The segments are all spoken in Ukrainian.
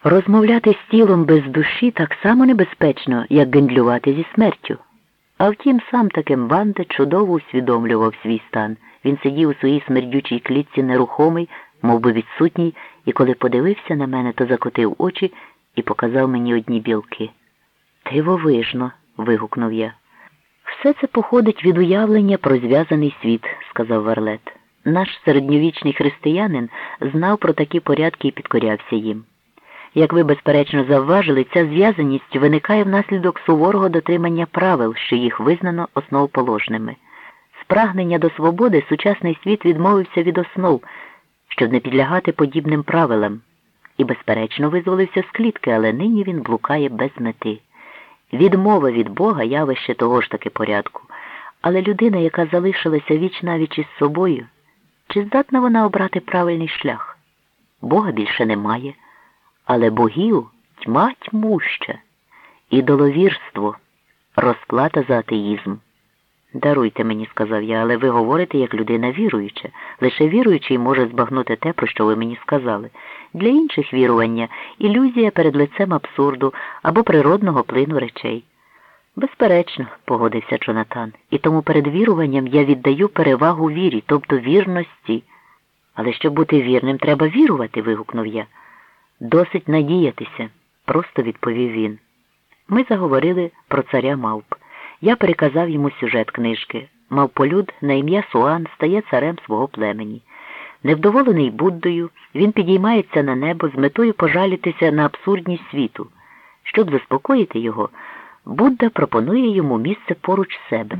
Розмовляти з тілом без душі так само небезпечно, як гендлювати зі смертю. А втім, сам таким Ванде чудово усвідомлював свій стан. Він сидів у своїй смердючій клітці нерухомий, мов би відсутній, і коли подивився на мене, то закотив очі і показав мені одні білки. «Дивовижно!» – вигукнув я. «Все це походить від уявлення про зв'язаний світ», – сказав Варлет. «Наш середньовічний християнин знав про такі порядки і підкорявся їм. Як ви, безперечно, завважили, ця зв'язаність виникає внаслідок суворого дотримання правил, що їх визнано основоположними. З прагнення до свободи сучасний світ відмовився від основ, щоб не підлягати подібним правилам, і, безперечно, визволився з клітки, але нині він блукає без мети. Відмова від Бога – явище того ж таки порядку, але людина, яка залишилася віч-навіч із собою, чи здатна вона обрати правильний шлях? Бога більше немає. Але богів тьма тьмуща, ідоловірство, розплата за атеїзм. «Даруйте мені», – сказав я, – «але ви говорите, як людина віруюча. Лише віруючий може збагнути те, про що ви мені сказали. Для інших вірування – ілюзія перед лицем абсурду або природного плину речей». «Безперечно», – погодився Джонатан, – «і тому перед віруванням я віддаю перевагу вірі, тобто вірності». «Але щоб бути вірним, треба вірувати», – вигукнув я. «Досить надіятися», – просто відповів він. Ми заговорили про царя мавп. Я переказав йому сюжет книжки. Мавполюд на ім'я Суан стає царем свого племені. Невдоволений Буддою, він підіймається на небо з метою пожалітися на абсурдність світу. Щоб заспокоїти його, Будда пропонує йому місце поруч себе.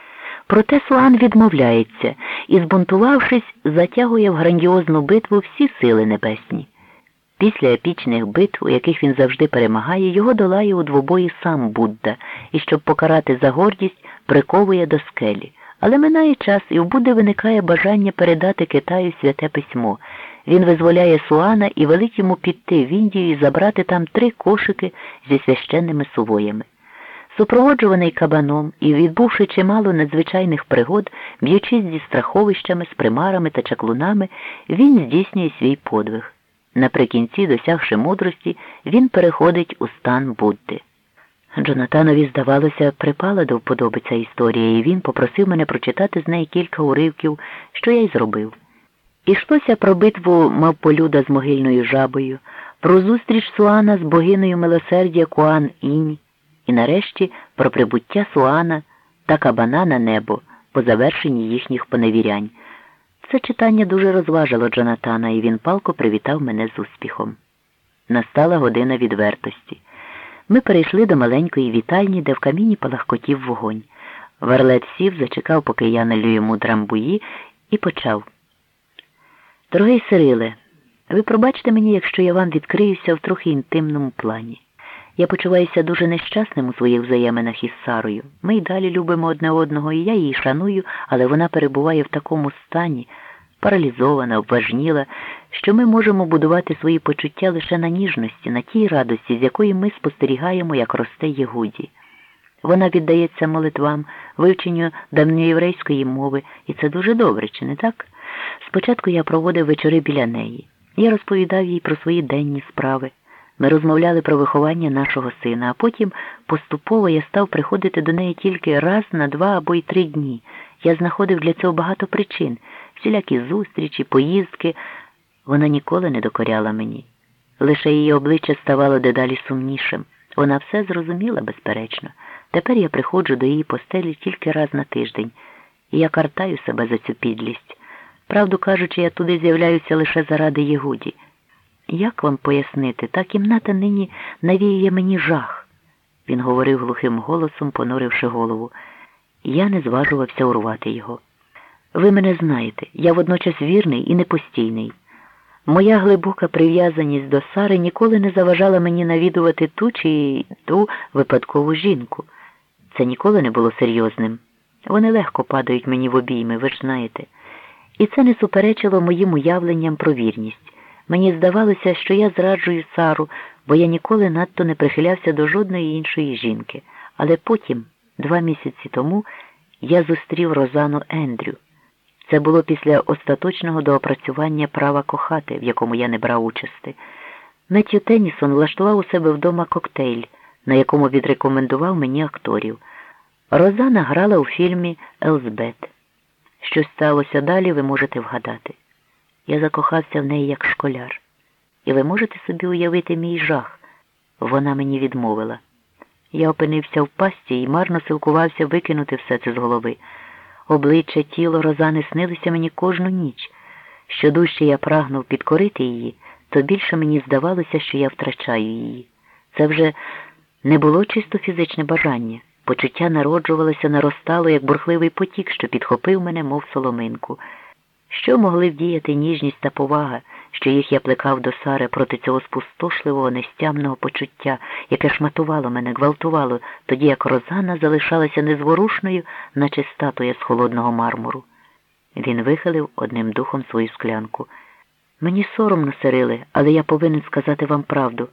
Проте Суан відмовляється і, збунтувавшись, затягує в грандіозну битву всі сили небесні. Після епічних битв, у яких він завжди перемагає, його долає у двобої сам Будда і, щоб покарати за гордість, приковує до скелі. Але минає час, і в Будди виникає бажання передати Китаю святе письмо. Він визволяє Суана і велить йому піти в Індію і забрати там 3 кошики зі священними сувоями. Супроводжуваний кабаном і відбувши чимало надзвичайних пригод, б'ючись зі страховищами, з примарами та чаклунами, він здійснює свій подвиг. Наприкінці, досягши мудрості, він переходить у стан Будди. Джонатанові, здавалося, припала до вподоби ця історія, і він попросив мене прочитати з неї кілька уривків, що я й зробив. Ішлося про битву Мавполюда з могильною жабою, про зустріч Суана з богинею милосердя Куан-Інь, і нарешті про прибуття Суана та кабана на небо по завершенні їхніх поневірянь. Це читання дуже розважило Джонатана, і він палко привітав мене з успіхом. Настала година відвертості. Ми перейшли до маленької вітальні, де в каміні палахкотів вогонь. Варлет сів, зачекав, поки я налью йому драмбуї, і почав. «Дорогий Сириле, ви пробачте мені, якщо я вам відкриюся в трохи інтимному плані. Я почуваюся дуже нещасним у своїх взаєминах із Сарою. Ми й далі любимо одне одного, і я її шаную, але вона перебуває в такому стані, паралізована, обважніла, що ми можемо будувати свої почуття лише на ніжності, на тій радості, з якої ми спостерігаємо, як росте Єгуді. Вона віддається молитвам, вивченню давньоєврейської мови, і це дуже добре, чи не так? Спочатку я проводив вечори біля неї. Я розповідав їй про свої денні справи. Ми розмовляли про виховання нашого сина, а потім поступово я став приходити до неї тільки раз на 2 або й 3 дні. Я знаходив для цього багато причин, всілякі зустрічі, поїздки. Вона ніколи не докоряла мені. Лише її обличчя ставало дедалі сумнішим. Вона все зрозуміла, безперечно. Тепер я приходжу до її постелі тільки раз на тиждень, і я картаю себе за цю підлість. Правду кажучи, я туди з'являюся лише заради Єгуді. Як вам пояснити, та кімната нині навіює мені жах. Він говорив глухим голосом, понуривши голову. Я не зважувався урвати його. Ви мене знаєте, я водночас вірний і непостійний. Моя глибока прив'язаність до Сари ніколи не заважала мені навідувати ту чи ту випадкову жінку. Це ніколи не було серйозним. Вони легко падають мені в обійми, ви ж знаєте. І це не суперечило моїм уявленням про вірність. Мені здавалося, що я зраджую Сару, бо я ніколи надто не прихилявся до жодної іншої жінки. Але потім, 2 місяці тому, я зустрів Розану Ендрю. Це було після остаточного доопрацювання права кохати, в якому я не брав участи. Меттью Теннісон влаштував у себе вдома коктейль, на якому відрекомендував мені акторів. Розана грала у фільмі «Елзбет». Що сталося далі, ви можете вгадати. Я закохався в неї як школяр. І ви можете собі уявити мій жах. Вона мені відмовила. Я опинився в пастці і марно силкувався викинути все це з голови. Обличчя, тіло Розани снилися мені кожну ніч. Що дужче я прагнув підкорити її, то більше мені здавалося, що я втрачаю її. Це вже не було чисто фізичне бажання. Почуття народжувалося, наростало, як бурхливий потік, що підхопив мене, мов соломинку. Що могли вдіяти ніжність та повага, що їх я плекав до Сари проти цього спустошливого, нестямного почуття, яке шматувало мене, гвалтувало, тоді як Розана залишалася незворушною, наче статуя з холодного мармуру. Він вихилив одним духом свою склянку. Мені соромно, Сириле, але я повинен сказати вам правду.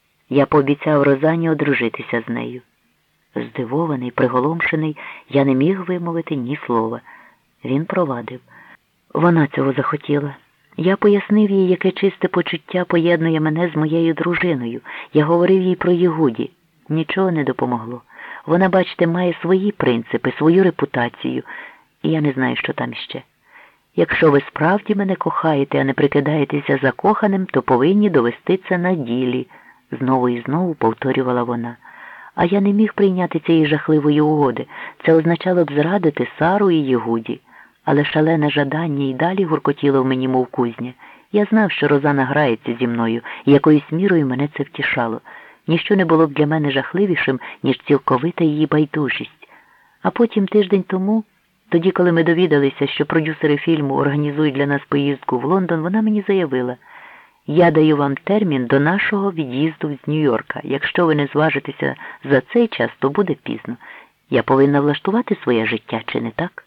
Я пообіцяв Розані одружитися з нею. Здивований, приголомшений, я не міг вимовити ні слова. Він провадив. Вона цього захотіла. Я пояснив їй, яке чисте почуття поєднує мене з моєю дружиною. Я говорив їй про Єгуді. Нічого не допомогло. Вона, бачите, має свої принципи, свою репутацію. І я не знаю, що там ще. Якщо ви справді мене кохаєте, а не прикидаєтеся закоханим, то повинні довести це на ділі, знову і знову повторювала вона. А я не міг прийняти цієї жахливої угоди. Це означало б зрадити Сару і Єгуді. Але шалене жадання й далі гуркотіло в мені, мов кузня. Я знав, що Розана грається зі мною, і якоюсь мірою мене це втішало. Ніщо не було б для мене жахливішим, ніж цілковита її байдужість. А потім тиждень тому, тоді, коли ми довідалися, що продюсери фільму організують для нас поїздку в Лондон, вона мені заявила: «Я даю вам термін до нашого від'їзду з Нью-Йорка. Якщо ви не зважитеся за цей час, то буде пізно. Я повинна влаштувати своє життя, чи не так?»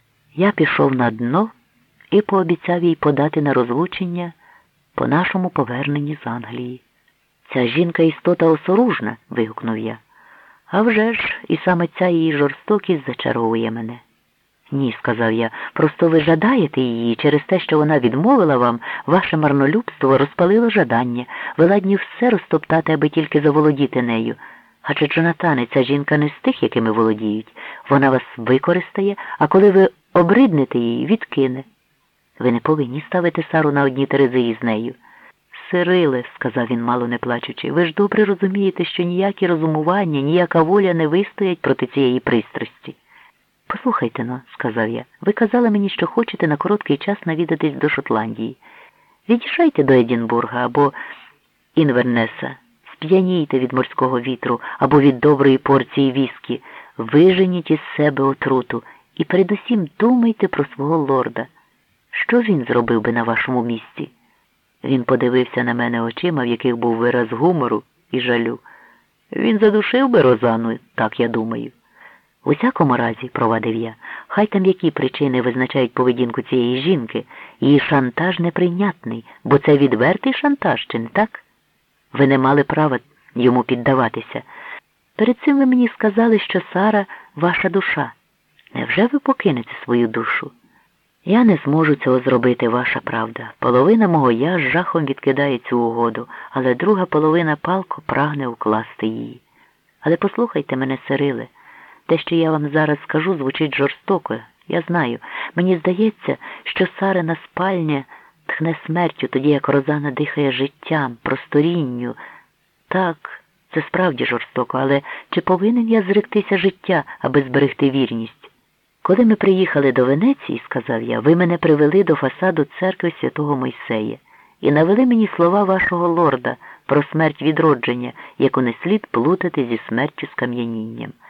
Я пішов на дно і пообіцяв їй подати на розлучення по нашому поверненні з Англії. «Ця жінка істота осоружна», – вигукнув я. «А вже ж, і саме ця її жорстокість зачаровує мене». «Ні», – сказав я, – «просто ви жадаєте її, через те, що вона відмовила вам, ваше марнолюбство розпалило жадання, ви ладні все розтоптати, аби тільки заволодіти нею. Адже, Джонатане, ця жінка не з тих, якими володіють. Вона вас використає, а коли ви обриднете її, відкине. Ви не повинні ставити Сару на одні терези із нею». «Сириле», – сказав він, мало не плачучи, – «ви ж добре розумієте, що ніякі розумування, ніяка воля не вистоять проти цієї пристрасті». «Послухайте-но», – сказав я, – «ви казали мені, що хочете на короткий час навідатись до Шотландії. Від'їжджайте до Едінбурга або Інвернеса, сп'янійте від морського вітру або від доброї порції віскі, виженіть із себе отруту і передусім думайте про свого лорда. Що він зробив би на вашому місці?» Він подивився на мене очима, в яких був вираз гумору і жалю. «Він задушив би Розану, так я думаю». «У всякому разі», – провадив я, – «хай там які причини визначають поведінку цієї жінки, її шантаж неприйнятний, бо це відвертий шантаж, чи не так? Ви не мали права йому піддаватися. Перед цим ви мені сказали, що Сара – ваша душа. Невже ви покинете свою душу?» «Я не зможу цього зробити, ваша правда. Половина мого я з жахом відкидає цю угоду, але друга половина палко прагне укласти її. Але послухайте мене, Сириле, те, що я вам зараз скажу, звучить жорстоко, я знаю. Мені здається, що Сарина спальня тхне смертю, тоді як Розана дихає життям, просторінню. Так, це справді жорстоко, але чи повинен я зректися життя, аби зберегти вірність? Коли ми приїхали до Венеції, сказав я, ви мене привели до фасаду церкви святого Мойсея і навели мені слова вашого лорда про смерть відродження, яку не слід плутати зі смертю скам'янінням.